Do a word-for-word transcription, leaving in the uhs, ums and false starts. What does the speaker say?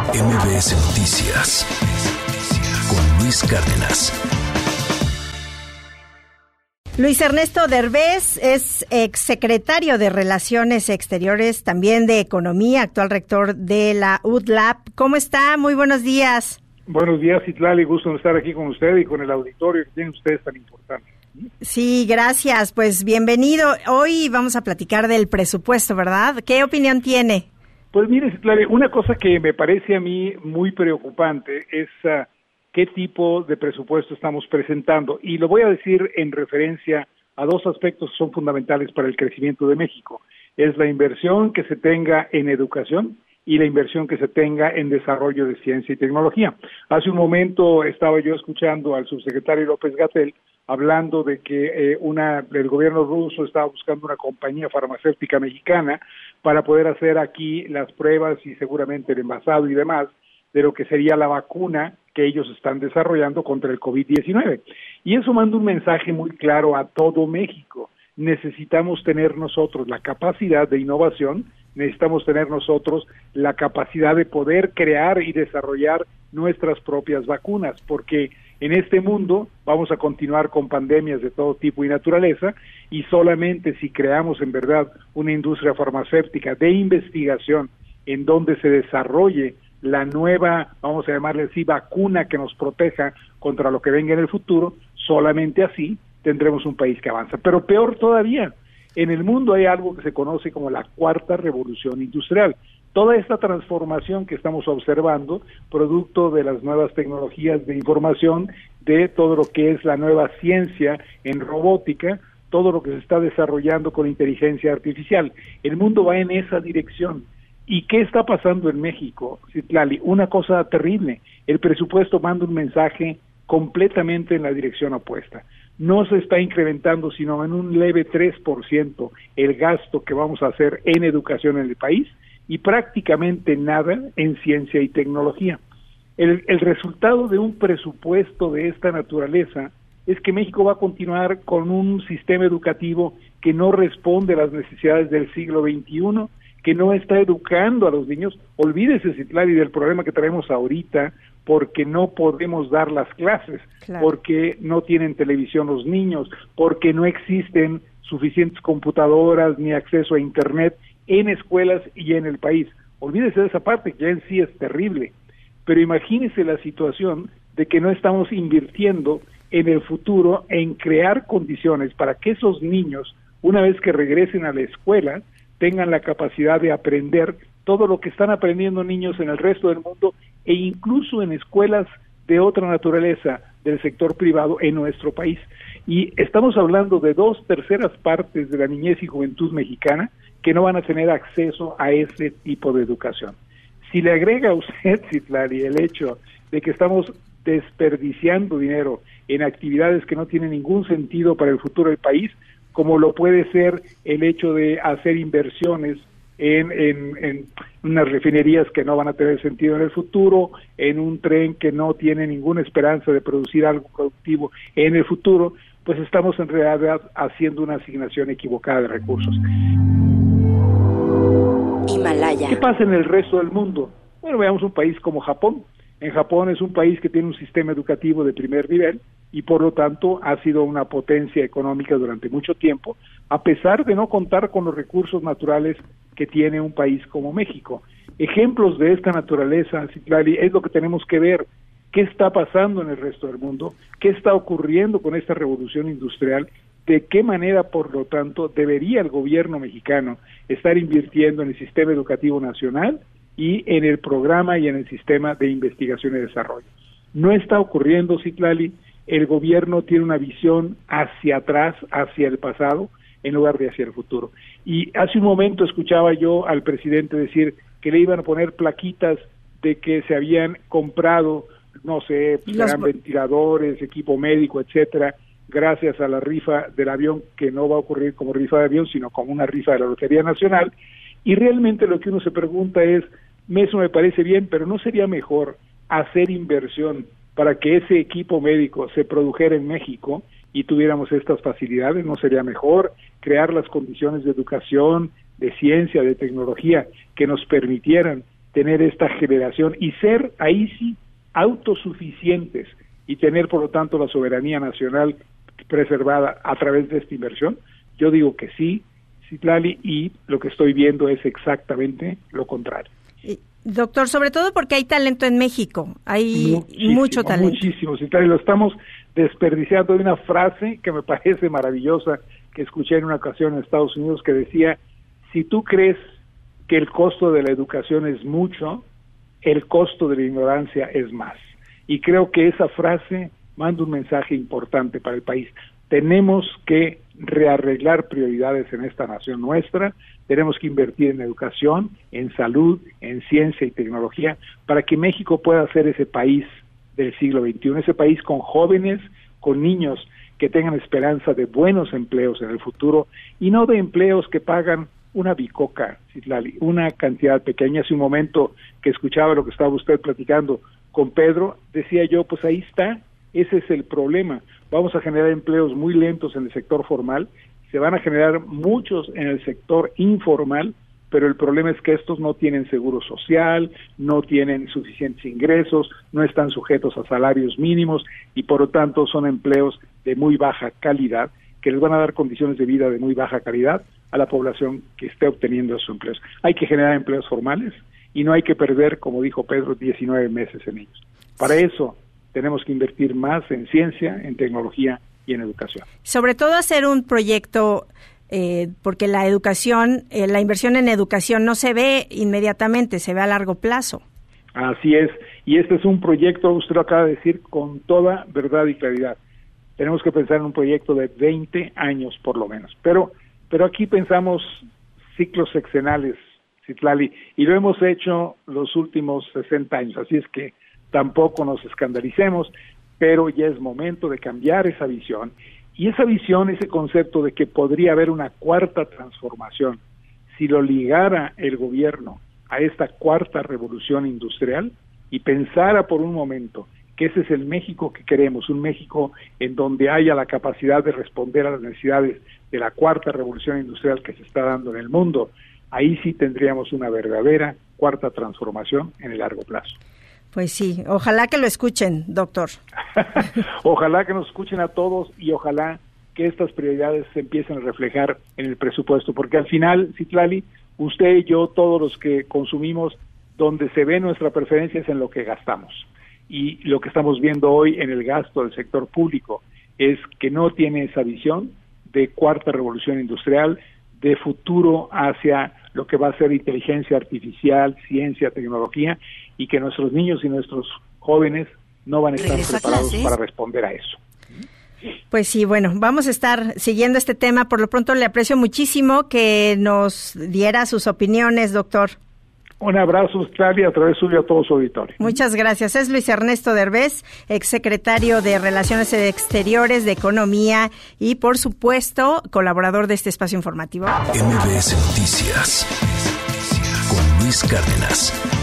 M B S Noticias con Luis Cárdenas. Luis Ernesto Derbez es exsecretario de Relaciones Exteriores, también de Economía, actual rector de la U D L A P. ¿Cómo está? Muy buenos días. Buenos días, Citlali. Gusto de estar aquí con usted y con el auditorio que tienen ustedes tan importante. Sí, gracias. Pues bienvenido. Hoy vamos a platicar del presupuesto, ¿verdad? ¿Qué opinión tiene? Pues mire, Citlali, una cosa que me parece a mí muy preocupante es uh, qué tipo de presupuesto estamos presentando. Y lo voy a decir en referencia a dos aspectos que son fundamentales para el crecimiento de México. Es la inversión que se tenga en educación y la inversión que se tenga en desarrollo de ciencia y tecnología. Hace un momento estaba yo escuchando al subsecretario López-Gatell hablando de que eh, una el gobierno ruso estaba buscando una compañía farmacéutica mexicana para poder hacer aquí las pruebas y seguramente el envasado y demás de lo que sería la vacuna que ellos están desarrollando contra el COVID diecinueve. Y eso manda un mensaje muy claro a todo México. Necesitamos tener nosotros la capacidad de innovación, necesitamos tener nosotros la capacidad de poder crear y desarrollar nuestras propias vacunas, porque en este mundo vamos a continuar con pandemias de todo tipo y naturaleza, y solamente si creamos en verdad una industria farmacéutica de investigación en donde se desarrolle la nueva, vamos a llamarle así, vacuna que nos proteja contra lo que venga en el futuro, solamente así tendremos un país que avanza. Pero peor todavía, en el mundo hay algo que se conoce como la cuarta revolución industrial. Toda esta transformación que estamos observando, producto de las nuevas tecnologías de información, de todo lo que es la nueva ciencia en robótica, todo lo que se está desarrollando con inteligencia artificial. El mundo va en esa dirección. ¿Y qué está pasando en México, Citlali? Una cosa terrible. El presupuesto manda un mensaje completamente en la dirección opuesta. No se está incrementando, sino en un leve tres por ciento el gasto que vamos a hacer en educación en el país y prácticamente nada en ciencia y tecnología. El, el resultado de un presupuesto de esta naturaleza es que México va a continuar con un sistema educativo que no responde a las necesidades del siglo veintiuno, que no está educando a los niños. Olvídese, Citlali, del problema que traemos ahorita, porque no podemos dar las clases, claro, porque no tienen televisión los niños, porque no existen suficientes computadoras ni acceso a internet en escuelas y en el país. Olvídese de esa parte, que ya en sí es terrible, pero imagínese la situación de que no estamos invirtiendo en el futuro en crear condiciones para que esos niños, una vez que regresen a la escuela, tengan la capacidad de aprender todo lo que están aprendiendo niños en el resto del mundo e incluso en escuelas de otra naturaleza del sector privado en nuestro país. Y estamos hablando de dos terceras partes de la niñez y juventud mexicana que no van a tener acceso a ese tipo de educación. Si le agrega a usted, Citlali, el hecho de que estamos desperdiciando dinero en actividades que no tienen ningún sentido para el futuro del país, como lo puede ser el hecho de hacer inversiones en, en, en unas refinerías que no van a tener sentido en el futuro, en un tren que no tiene ninguna esperanza de producir algo productivo en el futuro, pues estamos en realidad haciendo una asignación equivocada de recursos. Himalaya. ¿Qué pasa en el resto del mundo? Bueno, veamos un país como Japón. En Japón es un país que tiene un sistema educativo de primer nivel y por lo tanto ha sido una potencia económica durante mucho tiempo, a pesar de no contar con los recursos naturales que tiene un país como México. Ejemplos de esta naturaleza, Citlali, es lo que tenemos que ver. ¿Qué está pasando en el resto del mundo? ¿Qué está ocurriendo con esta revolución industrial? ¿De qué manera, por lo tanto, debería el gobierno mexicano estar invirtiendo en el sistema educativo nacional y en el programa y en el sistema de investigación y desarrollo? No está ocurriendo, Citlali. El gobierno tiene una visión hacia atrás, hacia el pasado, en lugar de hacia el futuro. Y hace un momento escuchaba yo al presidente decir que le iban a poner plaquitas de que se habían comprado, no sé, serán ventiladores, equipo médico, etcétera, gracias a la rifa del avión, que no va a ocurrir como rifa de avión, sino como una rifa de la Lotería Nacional. Y realmente lo que uno se pregunta es, eso me parece bien, pero ¿no sería mejor hacer inversión para que ese equipo médico se produjera en México y tuviéramos estas facilidades? ¿No sería mejor crear las condiciones de educación, de ciencia, de tecnología que nos permitieran tener esta generación y ser ahí sí autosuficientes y tener por lo tanto la soberanía nacional preservada a través de esta inversión? Yo digo que sí, Citlali, y lo que estoy viendo es exactamente lo contrario. Doctor, sobre todo porque hay talento en México, hay muchísimo, mucho talento. Muchísimo, Citlali, lo estamos desperdiciando. Hay una frase que me parece maravillosa que escuché en una ocasión en Estados Unidos que decía: si tú crees que el costo de la educación es mucho, el costo de la ignorancia es más. Y creo que esa frase manda un mensaje importante para el país. Tenemos que rearreglar prioridades en esta nación nuestra, tenemos que invertir en educación, en salud, en ciencia y tecnología, para que México pueda ser ese país del siglo veintiuno, ese país con jóvenes, con niños que tengan esperanza de buenos empleos en el futuro y no de empleos que pagan una bicoca, Citlali, una cantidad pequeña. Hace un momento que escuchaba lo que estaba usted platicando con Pedro, decía yo, pues ahí está, ese es el problema. Vamos a generar empleos muy lentos en el sector formal, se van a generar muchos en el sector informal, pero el problema es que estos no tienen seguro social, no tienen suficientes ingresos, no están sujetos a salarios mínimos y por lo tanto son empleos de muy baja calidad, que les van a dar condiciones de vida de muy baja calidad a la población que esté obteniendo esos empleos. Hay que generar empleos formales y no hay que perder, como dijo Pedro, diecinueve meses en ellos. Para eso tenemos que invertir más en ciencia, en tecnología y en educación. Sobre todo hacer un proyecto, eh, porque la educación, eh, la inversión en educación no se ve inmediatamente, se ve a largo plazo. Así es, y este es un proyecto, usted lo acaba de decir, con toda verdad y claridad. Tenemos que pensar en un proyecto de veinte años por lo menos, pero pero aquí pensamos ciclos sexenales, Citlali, y lo hemos hecho los últimos sesenta años, así es que tampoco nos escandalicemos, pero ya es momento de cambiar esa visión, y esa visión, ese concepto de que podría haber una cuarta transformación, si lo ligara el gobierno a esta cuarta revolución industrial y pensara por un momento que ese es el México que queremos, un México en donde haya la capacidad de responder a las necesidades de la cuarta revolución industrial que se está dando en el mundo, ahí sí tendríamos una verdadera cuarta transformación en el largo plazo. Pues sí, ojalá que lo escuchen, doctor. Ojalá que nos escuchen a todos y ojalá que estas prioridades se empiecen a reflejar en el presupuesto, porque al final, Citlali, usted y yo, todos los que consumimos, donde se ve nuestra preferencia es en lo que gastamos. Y lo que estamos viendo hoy en el gasto del sector público es que no tiene esa visión de cuarta revolución industrial, de futuro hacia lo que va a ser inteligencia artificial, ciencia, tecnología, y que nuestros niños y nuestros jóvenes no van a estar preparados para responder a eso. Pues sí, bueno, vamos a estar siguiendo este tema. Por lo pronto le aprecio muchísimo que nos diera sus opiniones, doctor. Un abrazo, Claudia, a través suyo a todo su auditorio. Muchas gracias. Es Luis Ernesto Derbez, exsecretario de Relaciones Exteriores, de Economía y, por supuesto, colaborador de este espacio informativo. M B S Noticias con Luis Cárdenas.